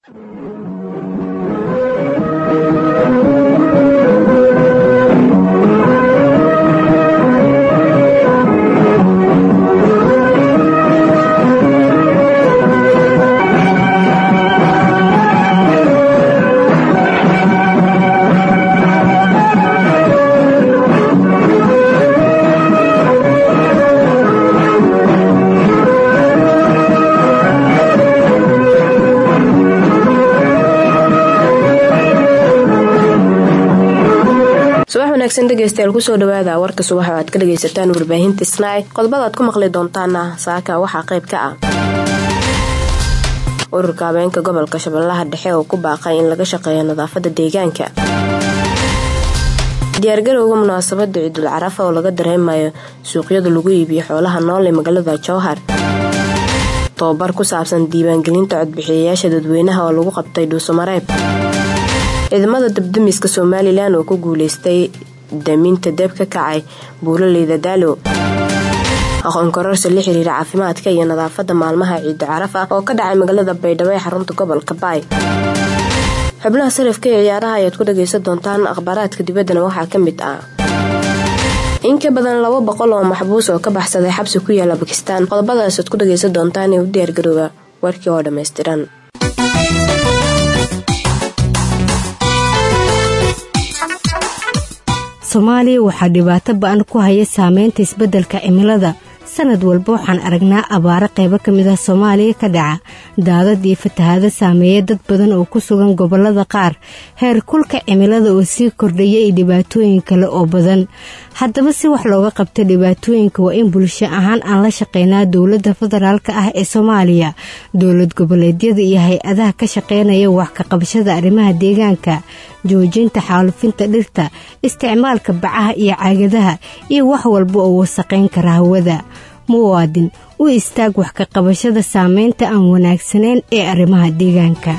dhegeystayaal ku soo dhawaada warka subax oo aad ka dhageysataan warbaahinta Snai qodobada aad ku maqli doontaan saaka waxa qayb ka ah ururka haweenka gobolka Shabeellaha Dhexe oo ku baaqay in laga shaqeeyo nadaafadda deegaanka diyaargarowga munaasabadda Ciidul Carafa oo laga dareemayo suuqyada lagu iibiyo xoolaha nool ee magaalada Jowhar tababar ku saabsan diiwaangelinta codbixiyayaasha dadweynaha oo lagu qabtay Dhuusamareeb ciidamada dibdamiska Soomaaliland oo ku guuleystay daminta dab ka kacay buuraleyda Daalo aqoon kororsi la xiriira caafimaadka iyo nadaafadda maalmaha Ciid Carafa oo ka dhacay magaalada Baydhabo ee xarunta gobolka Baay xubnaha sarifka ee ciyaaraha ayaad ku dhageysan doontaan akhbaaraadka dibaddana waxaa ka mid ah in ka badan 200 oo maxbuus oo ka baxsaday xabsi ku yaala Pakistan qodobadaas aad ku dhageysan doontaan ee u diyaar garooba warkii oo dhameystiran Soomaaliya waxaa dhibaato ba'an ku haya saameynta isbeddelka cimilada sanad walba waxaan aragnaa abaaro qaybo ka mid ah Soomaaliya ka dhaca daadad iyo fatahaado saameeya dad badan oo ku sugan gobollada qaar heer kulka cimilada oo sii kordhaya iyo dhibaatooyin kale oo badan haddaba si wax looga qabto dhibaatooyinka waa in bulsho ahaan aan la shaqeynaa dowladda federaalka ah ee Soomaaliya dowlad goboleedyada iyo hay-adaha ka shaqeynaya wax ka qabashada arrimaha deegaanka joojinta xaalufinta dhirta isticmaalka bacaha iyo caagadaha iyo wax walba oo wasaqeyn kara hawada muwaadin u istaag wax ka qabashada saameynta aan wanaagsaneyn ee arrimaha deegaanka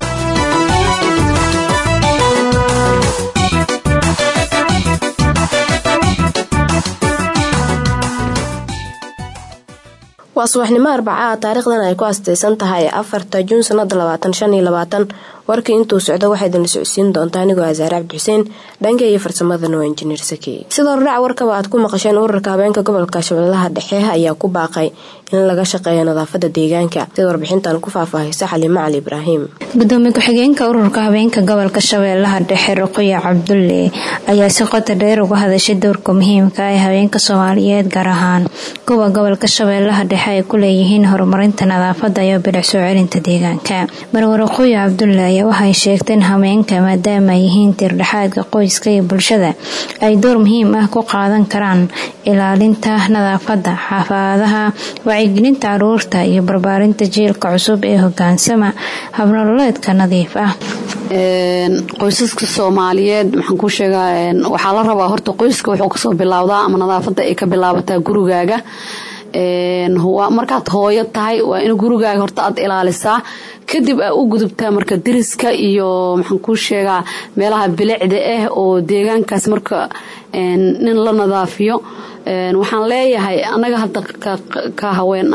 waa subaxnimo Arbacada taariikhdan ay ku asteysan tahay 4 Juun sanada 2025 warkii intuu socdo waxay idin socodsiin doontaa anigoo Azaar Cabdi Xuseen dhanka iyo farsamada noo injineer Saki sidoo raac warkaba aad ku maqasheen ururka haweenka gobolka Shabeellaha Dhexe ayaa ku baaqay in laga shaqeeyo nadaafadda deegaanka sida warbixintan ku faahfaahaysa Xaliima Cali Ibraahim gudoomiye ku-xigeenka ururka haweenka gobolka Shabeellaha Dhexe Ruqayya Cabdulle ayaa si qoto dheer uga hadashay doorka muhiimka ah ee haweenka Soomaaliyeed gaar ahaan kuwa gobolka Shabeellaha Dhexe ay ku leeyihiin horumarinta nadaafadda iyo bilic soo celinta deegaanka Marwar Ruqayya Cabdulle waxay sheegteen haweenka maadaama ay yihiin tiir-dhexaadka qoyska iyo bulshada ay door muhiim ah ku qaadan karaan ilaalinta nadaafadda xaafadaha wacyigelinta carruurta iyo barbaarinta jiilka cusub ee hoggaansama habnololeedka nadiif ah qoysaska Soomaaliyeed waxaan ku sheegaa waxaa la rabaa horta qoyska wuxuu ka soo bilowdaa ama nadaafadda ay ka bilaabataa gurigaaga markaad hooyo tahay waa in gurigaaga horta aad ilaalisaa kadib aad u gudubtaa marka deriska iyo maxaan ku sheegaa meelaha bilicda ah oo deegaankaas marka nin la nadaafiyo waxaan leeyahay anaga hadda ka haween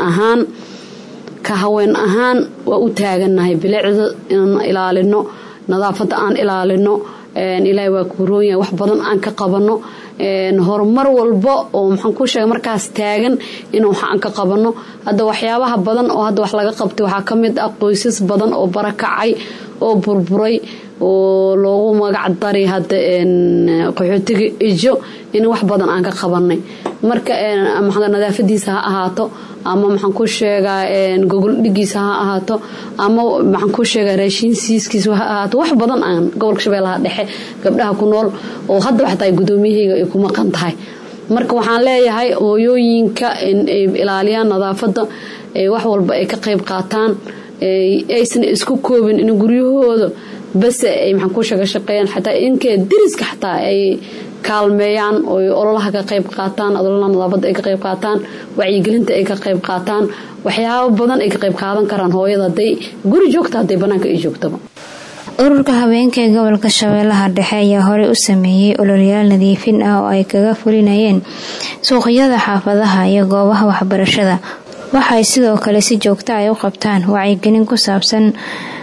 ahaan waa u taaganahay bilicda inaan ilaalino nadaafadda aan ilaalino ilaahay waa ku roonyahay wax badan aan ka qabano horumar walba oo maxaan ku sheegay markaas taagan inuu wax aan ka qabano hadda waxyaabaha badan oo hadda wax laga qabtay waxa kamid ah qoysas badan oo barakacay oo burburay oo loogu magac daray hadda qaxootiga ijo in wax badan aan ka qabanay marka maxaa nadaafadiisa ha ahaato ama maxaan ku sheegaa gogol dhigiisa ha ahaato ama maxaan ku sheegaa raashin siiskiisa ha ahaato wax badan aan gobolka Shabeellaha Dhexe gabdhaha ku nool oo hadda waxay gudoomiyahayga ay ku maqan tahay marka waxaan leeyahay hooyooyinka in ay ilaaliyaan nadaafadda wax walba ay ka qayb qaataan aysan isku koobin in guryahooda bas ay maxaan ku shaqeeyaan xataa inkee deriska xataa ay kaalmeeyaan oo ololaha ka qayb qaataan ololaha nadaafadda ay ka qayb qaataan wacyigelinta ay ka qayb qaataan waxyaabo badan ay ka qayb qaadan karaan hooyada haday guri joogto haday banaanka ay joogtaba ururka haweenka ee gobolka Shabeellaha Dhexe ayaa hore u sameeyay ololayaal nadiifin ah oo ay kaga fulinayeen suuqyada xaafadaha iyo goobaha waxbarashada waxay sidoo kale si joogto ah u qabtaan wacyigelin ku saabsan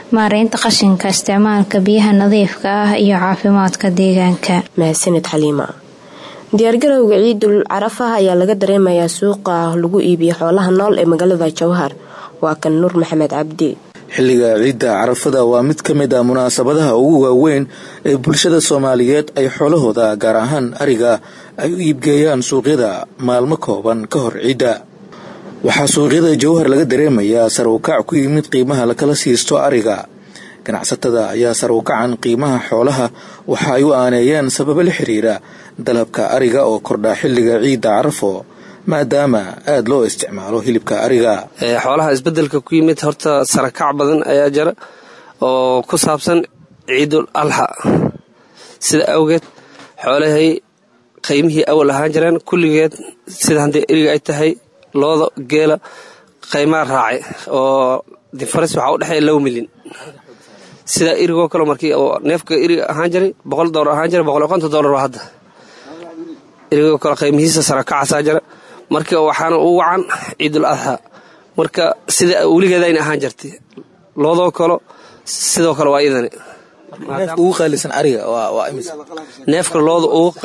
maareynta qashinka, isticmaalka biyaha nadiifka ah iyo caafimaadka deegaanka. mahadsanid Xaliima. diyaargarowga ciidul carafa ayaa laga dareemayaa suuqa lagu iibiyo xoolaha nool ee magaalada Jowhar. waa kan Nuur Maxamed Cabdi. xilliga ciidda carafada waa mid ka mid ah munaasabadaha ugu waaweyn ee bulshada Soomaaliyeed ay xoolahooda gaar ahaan ariga ay u iibgeeyaan suuqyada maalmo kooban ka hor ciidda. waxaa suuqyada Jowhar laga dareemayaa sar u kac ku yimid qiimaha la kala siisto ariga. ganacsatada ayaa sar u kacan qiimaha xoolaha waxa ay u aaneeyeen sababo la xiriira dalabka ariga oo kordha xilliga ciidda carafo maadaama aad loo isticmaalo hilibka ariga. xoolaha isbedelka ku yimid horta sarakac badan ayaa jira oo ku saabsan ciidul alha, sida awgeed xoolahay qiimihii awal ahaan jireen kulligeed sida hadii ariga ay tahay looda geela qiimaha raacay oo difference waxa u dhaxay 2 milyan. sida irigo kale markii oo neefka iriga ahaan jiray $100 ahaan jiray $150 waa hadda irigo kale qiimihiisa sarakaca jira. marka waxaana u wacan ciidul adha, marka sida weligeed ay ahaan jirtay loodoo kale sidoo kale waa idane ugu qaalisan ariga waa imisa neefka looda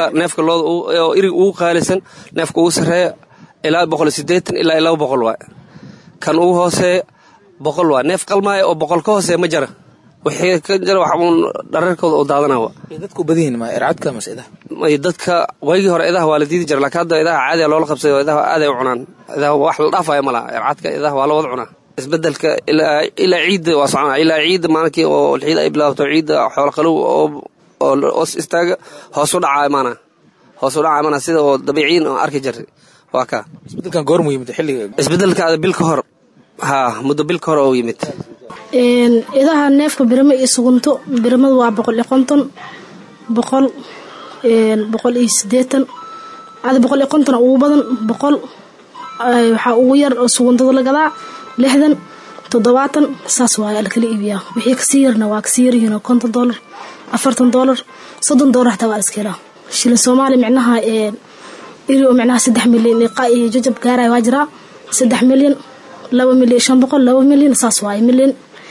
oo iriga ugu qaalisan neefka ugu sareeya ilaa 180 ilaa 200 waa kan ugu hooseeya 100 waa neef qalmaay oo 100 ka hooseeya ma jira wixii ka jira wax uun dhararkooda oo daadanaa. dadku badihiin ma ircadka mas'ida may dadka waygi hore idaha waa la diidi jiray laakiin hadda idaha caadi loola qabsay idaha aad ay u cunaan idaha wax la dhaafay ma laha ircadka idaha waa la wada cunaa. isbedelka ilaa ciid waa socon ilaa ciid maalintii oo ciid ay bilaabato ciid xoolo qalow oo istaaga hoos u dhacay sida oo dabiiciin oo arki jiray. waa ka isbedelkan goor muhiim xilliga isbedelka bil ka hor muddo bil ka hor oo yimid. idaha neefka birama iyo sugunto biramadu waa 150 180 ada 150 ugu badan 100 waxa ugu yar oo suguntada la gadaa 60 70 saas waa la kala iibiyaa. wixii ka sii yarna waa ka sii yarina $50 $40 $30 xataa waa iska helaa. shilin Soomaali micnaha iri oo micnaha 3 milyan iyo jajab gaaray waa jira 3 milyan 2 milyan 500 2 milyan saas waa milyan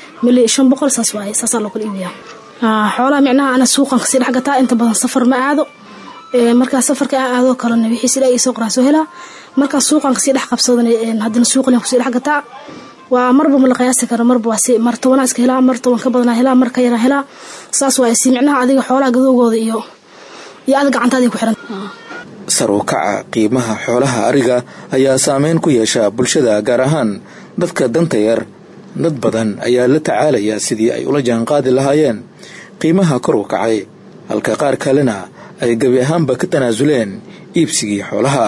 500 saas waa saas la kala iibiyaa. xoolaha micnaha ana suuqan ka sii dhex gataa inta badan safar ma aado. marka safarka aado kalena wixii sida ay soo qoraaso helaa marka suuqan ka sii dhex qabsadana hadana suuqan ku sii dhex gataa waa marba ma la qiyaasi karo marba waa si mar 10 iska helaa mar 10 ka badan helaa marka yar helaa saas waa si micnaha adiga xoolaha gadowgooda iyo aad gacantaada ku xiran. sar u kaca qiimaha xoolaha ariga ayaa saameyn ku yeesha bulshada gaar ahaan dadka danta yar. dad badan ayaa la tacaalaya sidii ay ula jaan qaadi lahaayeen qiimaha kor u kacay halka qaar kalena ay gabi ahaanba ka tanaasuleen iibsigii xoolaha.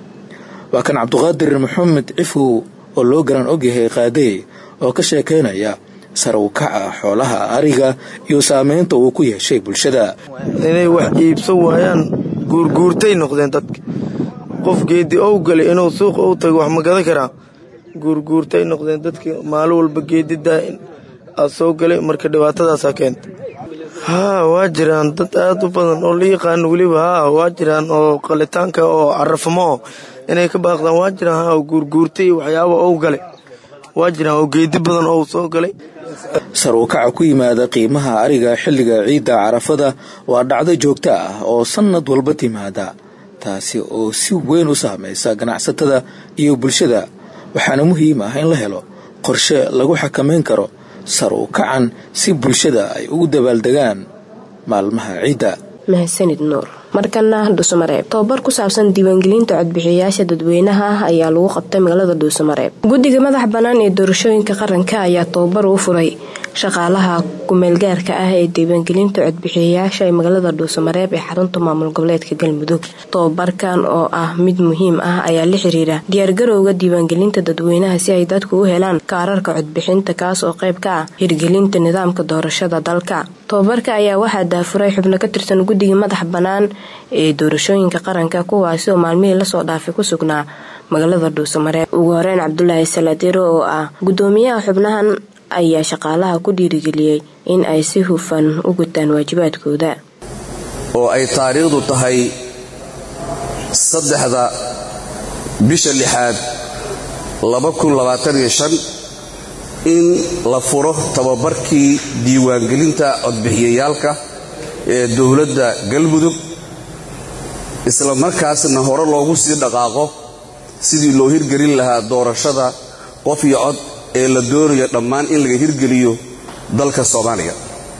waa kan Cabduqaadir Maxamed Cifu oo loo garan ogyahay qaaday oo ka sheekeynaya sar u kaca xoolaha ariga iyo saameynta uu ku yeeshay bulshada. inay wax iibsan waayaan guurguurtay noqdeen dadka qof geedi oo galay inuu suuq u tago wax ma gadan karaa guurguurtay noqdeen dadka maalin walba geedida soo galay marka dhibaatadaas keenta. waa jiraan dad aad u badan oo la yaqaan waliba waa jiraan oo qalitaanka oo carafmo inay ka baaqdaan waa jiraan oo guurguurtay waxyaabo oo galay waa jiraan oo geedi badan oo soo galay. sar u kaca ku yimaada qiimaha ariga xilliga ciidda carafada waa dhacdo joogto ah oo sanad walba timaada taasi oo si weyn u saameysa ganacsatada iyo bulshada. waxaana muhiim ah in la helo qorshe lagu xakameyn karo sar u kacan si bulshada ay ugu dabaaldegaan maalmaha ciidda. mahadsanid Nuur. markana Dhuusamareeb tababar ku saabsan diiwaangelinta codbixiyayaasha dadweynaha ayaa lagu qabtay magaalada Dhuusamareeb. guddiga madax bannaan ee doorashooyinka qaranka ayaa tababar u furay shaqaalaha ku-meelgaarka ah ee diiwaangelinta codbixiyayaasha ee magaalada Dhuusamareeb ee xarunta maamul goboleedka Galmudug. tababarkan oo ah mid muhiim ah ayaa la xiriira diyaargarowga diiwaangelinta dadweynaha si ay dadku u helaan kaararka codbixinta kaas oo qayb ka ah hirgelinta nidaamka doorashada dalka. tababarka ayaa waxaa daafuray xubno ka tirsan guddiga madax bannaan ee doorashooyinka qaranka kuwaasi oo maalmihii lasoo dhaafay ku sugnaa magaalada Dhuusamareeb. ugu horeyn Cabdullaahi Salaadiro oo ah gudoomiyaha xubnahan ayaa shaqaalaha ku dhiirigeliyay in ay si hufan u gutaan waajibaadkooda. oo ay taariikhdu tahay 3 bisha 6 2025 in la furo tababarkii diiwaangelinta codbixiyayaalka ee dowladda galmudug isla markaasna hore loogu sii dhaqaaqo sidii loo hirgelin lahaa doorashada qof iyo cod ee la doonayo dhammaan in laga hirgeliyo dalka Soomaaliya.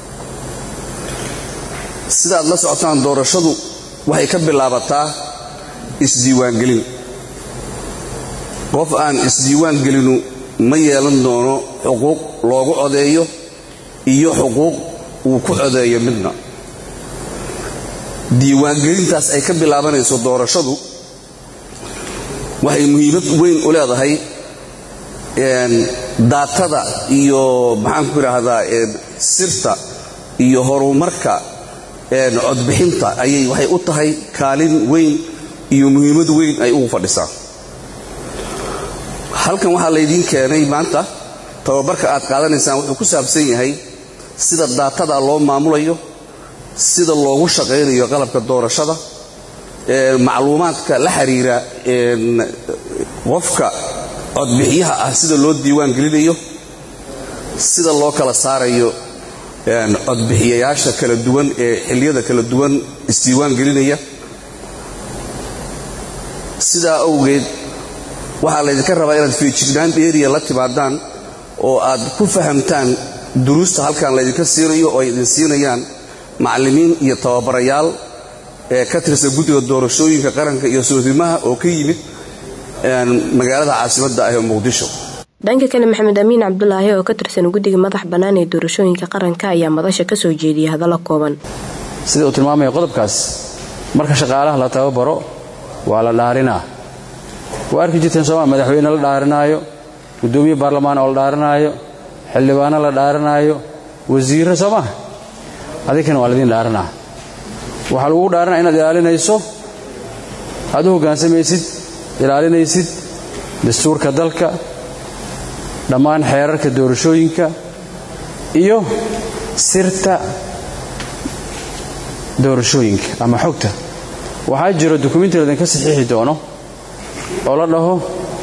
sidaad la socotaan doorashadu waxay ka bilaabataa isdiiwaangelin. qof aan isdiiwaangelinu ma yeelan doono xuquuq loogu codeeyo iyo xuquuq uu ku codeeyo midna. diiwaangelintaas ay ka bilaabanayso doorashadu waxay muhiimad weyn u leedahay daatada iyo maxaan ku yiraahdaa sirta iyo horumarka codbixinta ayay waxay u tahay kaalin weyn iyo muhiimad weyn ay ugu fadhisaa. halkan waxaa laydin keenay maanta tababarka aad qaadanaysaan wuxuu ku saabsan yahay sida daatada loo maamulayo, sida loogu shaqeynayo qalabka doorashada, macluumaadka la xiriira qofka codbixiyaha ah sida loo diiwaan gelinayo, sida loo kala saarayo codbixiyayaasha kala duwan ee xilliyada kala duwan isdiiwaan gelinaya. sidaa awgeed waxaa laydinka rabaa inaad feejignaan dheeriya la timaadaan oo aad ku fahamtaan duruusta halkan laydinka siinayo oo ay idin siinayaan macallimiin iyo tababarayaal ee ka tirsan guddiga doorashooyinka qaranka iyo soodimaha oo ka yimid magaalada caasimadda ah ee Muqdisho. dhanka kale Maxamed Amiin Cabdullaahi oo ka tirsan guddiga madax bannaan ee doorashooyinka qaranka ayaa madasha ka soo jeediyay hadallo kooban. sida uu tilmaamay qodobkaas marka shaqaalaha la tababaro waa la dhaarinaa. waa arki jirteen Soomaaliya madaxweyne la dhaarinaayo, gudoomiye baarlamaan oo la dhaarinaayo, xildhibaano la dhaarinaayo, wasiirro Soomaaliya adinkana waa ladin dhaarinaa. waxaa lagu dhaarinaa inaad ilaalinayso, aad u hoggaansamaysid, ilaalinaysid dastuurka dalka, dhammaan xeerarka doorashooyinka iyo sirta doorashooyinka ama xogta. waxaa jiro dukumeenti la idinka saxiixi doono oo la dhaho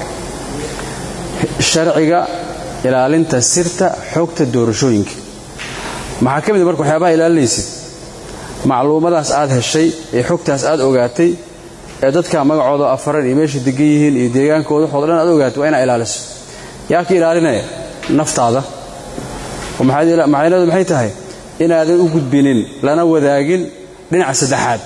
sharciga ilaalinta sirta xogta doorashooyinka. maxaa ka mid marka waxyaabaha ilaalinaysid macluumadaas aad heshay ee xogtaas aad ogaatay ee dadka magacooda afaran iyo meesha degan yihiin iyo deegaankooda waxooda dhan aad ogaatay waa inaad ilaaliso. yaa ka ilaalinaya naftaada. macnaheedu maxay tahay inaadan u gudbinin lana wadaagin dhinaca saddexaad.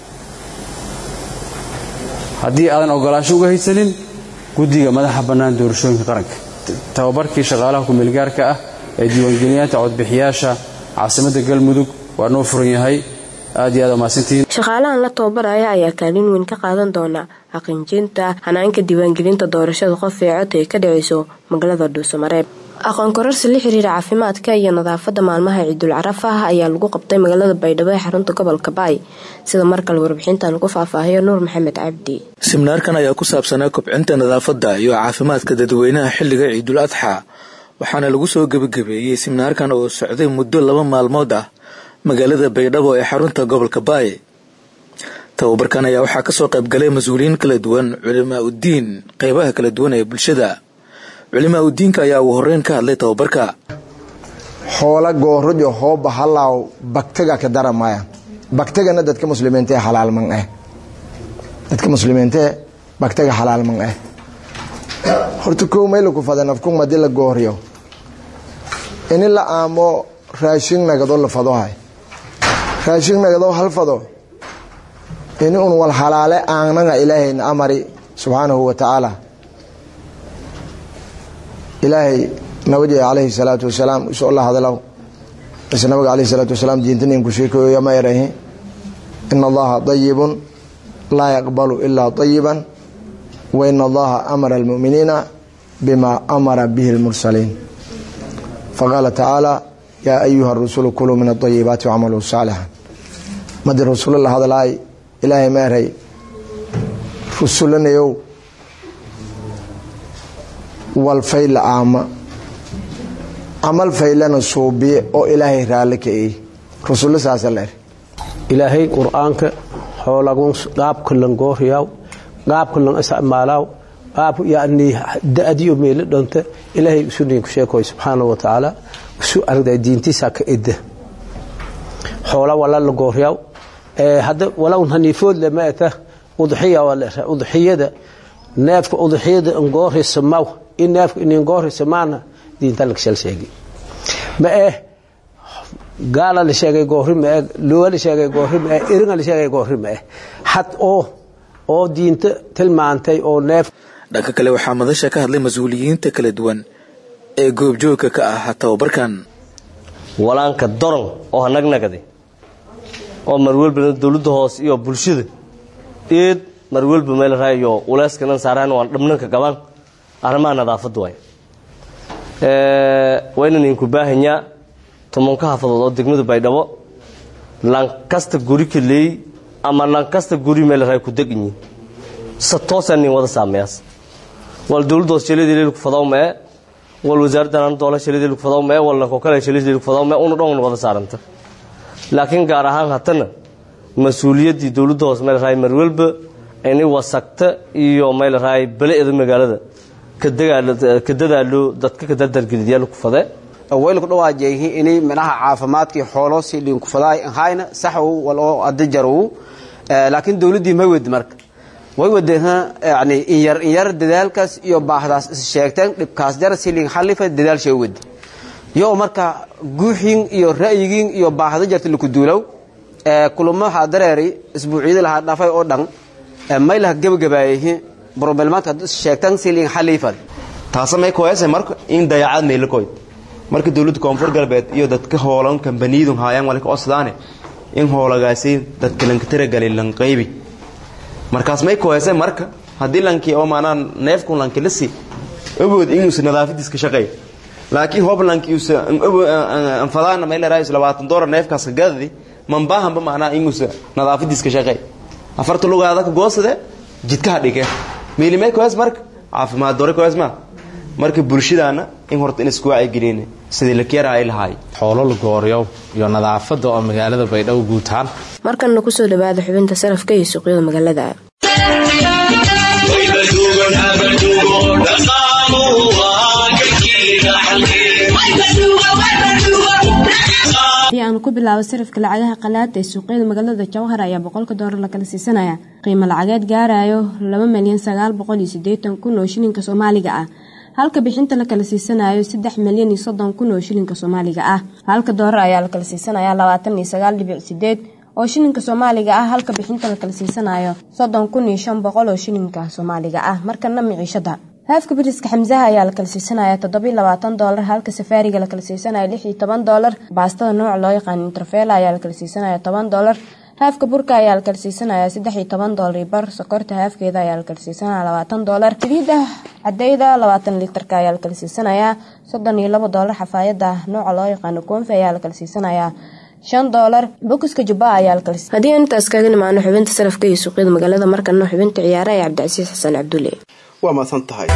haddii aadan ogolaansho uga haysanin guddiga madaxa bannaan doorashooyinka qaranka. tababarkii shaqaalaha ku-meelgaarka ah ee diiwaangeliyaanta codbixiyaasha caasimadda galmudug waa noo furan yahay. aad iyo aad umahadsantihiin. shaqaalahan la tababaraya ayaa kaalin weyn ka qaadan doona xaqiijinta hanaanka diiwaangelinta doorashada qof ee cod ee ka dhacayso magaalada Dhuusamareeb. aqoon kororsi la xiriira caafimaadka iyo nadaafadda maalmaha Ciidul Carafa ayaa lagu qabtay magaalada Baydhabo ee xarunta gobolka Baay, sida markale warbixintan ku faahfaahiyo Nuur Maxamed Cabdi. seminaarkan ayaa ku saabsanaa kobcinta nadaafadda iyo caafimaadka dadweynaha xilliga Ciidul Adxa, waxaana lagu soo gabagabeeyay seminaarkan oo socday muddo 2 maalmood ah magaalada Baydhabo ee xarunta gobolka Baay. tababarkan ayaa waxaa ka soo qayb galay mas'uuliyiin kala duwan, culimaa u diin, qaybaha kala duwan ee bulshada. culimaa u diinka ayaa ugu horreyn ka hadlay tababarka. xoola goorojo hooba halaaw baktaga ka daramaya. baktagana dadka muslimiinta halaal man ah. dadka muslimiinta baktaga halaal man ah. horta koo meel ku fadan afku madii la gooriyo in la aamo raashin nagado la fadohay. raashin nagado hal fado in un wal halaale aananga ilaahayna amari subhanahu wa ta'ala. ilaahay nabiga alayhi salatu wasalaam insha Allah hadalaw nabiga alayhi salatu wasalaam diintan ku sheekayo yama yarahay inna Allaha tayyibun la yaqbalu illa tayyiban wa inna Allaha amara al-mu'minina bima amara bihi al-mursalin. faqala ta'ala ya ayyuha ar-rusulu kulu min at-tayyibati wa'malu salihan. mad rasulullah hadalay ilaahay ma yaray rusulanayo والفيل عام عمل فيلنا صوبي أو إلهي رالك إيه رسول الله صلى الله عليه وسلم إلهي قرآنك حولكم قاب كلن قوهياو قاب كلن استعمالاو يعني دأديو ميل دونت إلهي سنين كشيكوي سبحانه وتعالى سو أرد دينتي ساك إده حولا ولا لقورياو هذا ولو هنيفود لما أته أضحية ولا أضحية ده نافك أضحية ده انقاره السماو إن نافك إن انقاره السمانا دين تلك شيء ما قال اللي شيء قهري ما لو اللي شيء قهري ما إرن اللي شيء قهري ما حتى أو دين تلمانتي أو ناف. dhanka kale waxaa madasha ka hadlay mas'uuliyiinta kala duwan ee goobjoogka ka ah tababarkan walaanka doron oo hanagnagade oo marwalba dawladda hoos iyo bulshada marwalba meel raayo ulaaskanan saaraan waan dhabnanka gaban arrimaha nadaafad way waynan inku baahanyaa tomonka xafadood oo degmada Baydhabo lankasta guri kaleey ama lankasta guri meel raay ku degnyi satoosan wada saameeyas wal dawladda shaleedii ku fadaw ma wal wasaaradda dawladda shaleedii ku fadaw ma wal ko kale shaleedii ku fadaw ma uu dhoon wada saaranta laakiin gaar ahaan hatana mas'uuliyadii dawladda hoos meel raay marwalba inay wasaqta iyo meel raay baleeda magaalada ka dadaalo dadka ka dardargeliyay ku faday awayl ku dhawaajay inay manaha caafimaadkii xoolo si dhin ku faday hayna sax wal oo adjaru laakiin dawladii ma wad marka way wadayna yani yar dadaalkaas iyo baahdaas sheegteen dibkaas jar silin xalifa dadaal shay wad yo marka guuxin iyo ra'yigiin iyo baahda jarta lagu duulow kulamo hadareeri isbuuciyada la dhaafay oo dhan maylaha gabagabaayay problemaatka sheegtaan silin xalifa taasamay kooyasay marka in dayacaad meel koyd marka dawladda koonfur galbeed iyo dadka hoolan kambaniyadu haayaan wali ka osdaane in hoolagaasi dadka lanka tira galin lan qaybi markaas may kooyasay marka hadii lankii oo maanaan neefku lanka lasi awood inuu nadaafadiis ka shaqeeyo laakiin hoblankii aan fadaana meel raayis $20 neefkaas gadadi man baahan ba maana inuu nadaafadiis ka shaqeeyo afarta lugaada ka goosade jidka dhigay meelimay kooyas marka caafimaad dore kooyas marka bulshadaana in horta in isku wacyi gelin sidii la keenay lahaay xoolo la gooriyo iyo nadaafada oo magaalada Baydhabo guutaan markan ku soo dhawaada xubinta sarafka iyo suuqyada magaalada aan ku bilaabo sarifka lacagaha qalaad ee suuqyada magaalada Jowhar ayaa $100 la kala siisanaya qiimo lacageed gaarayo 2,980,000 oo shilinka Soomaaliga ah halka bixinta la kala siisanayo 3,030,000 oo shilinka Soomaaliga ah halka doolar ayaa la kala siisanaya 29.8 oo shilinka Soomaaliga ah halka bixinta la kala siisanayo 30,500 oo shilinka Soomaaliga ah markana miciishada haafka bariiska xamzaha ayaa la kala siisanaya $7.20 halka safaariga la kala siisanaya $16 baastada nooc loo yaqaan interfell ayaa la kala siisanaya $10 haafka burka ayaa la kala siisanaya $13 bar sokorta haafkeeda ayaa la kala siisanaya $20 saliida cadayda 20 litarka ayaa la kala siisanaya $32 xafaayada nooc loo yaqaan koonfi ayaa la kala siisanaya $5 bokiska jubba ayaa la kala siisanaya hadii intaas kaga nimaano xubinta sarafka iyo suuqyada magaalada markana xubinta ciyaaraha ee Cabdicasiis Xasan Cabdulle waa ma san tahay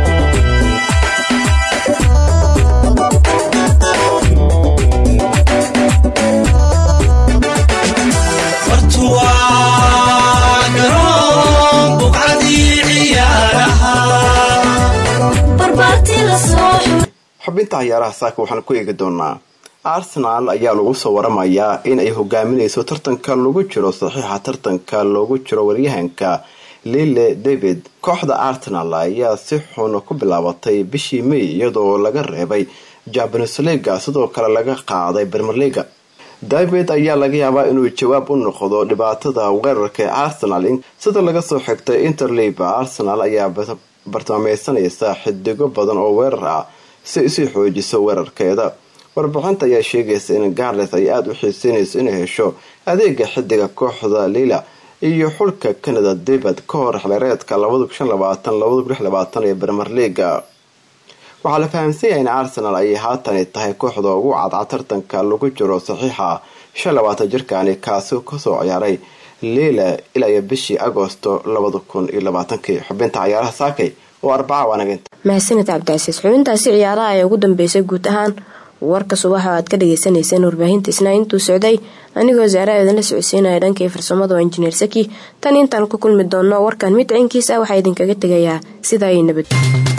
xubinta ciyaaraha saaka waxaan ku eegi doonaa Arsenal ayaa lagu soo waramayaa in ay hogaaminayso tartanka lagu jiro saxiixa tartanka lagu jiro waryahanka Lille David kooxda Arsenal ayaa si xun ku bilaabatay bishii May iyadoo laga reebay Champions League sidoo kale laga qaaday Premier League David ayaa laga yaabaa inuu jawaab u noqdo dhibaatada weerarka Arsenal sida laga soo xigtay Interliga Arsenal ayaa bartilmaameedsanaysa xidigo badan oo weerar ah si ay xoojiso weerarkeeda warbixinta ayaa sheegaysa in Gareth ay aad u xiiseynayso inay hesho adeega xidiga kooxda Lille iyo xulka Canada David Koor xilreedka 2025-2026 ee Premier League waxaa la fahamsan in Arsenal ay haatan tahay kooxda ugu cadcad tartanka lagu jiro saxiixa 25 jirkaani kaasi ka soo ciyaaray Lille ilaa bishii Agoosto 2020 xubinta ciyaaraha saakay oo 4 wanaagsan mahadsanid Cabdicasiis xubintaasi ciyaaraha ay ugu dambeysay guud ahaan warka subaxa aad ka dhageysanayseen warbaahinta isna intuu socday anigoo Zaara idinla socodsiinaya dhankii farsamada waa injineer Saki tan intaan ku kulmi doono warkan mid ciinkiisa waxa idinkaga tagayaa sida ay nabad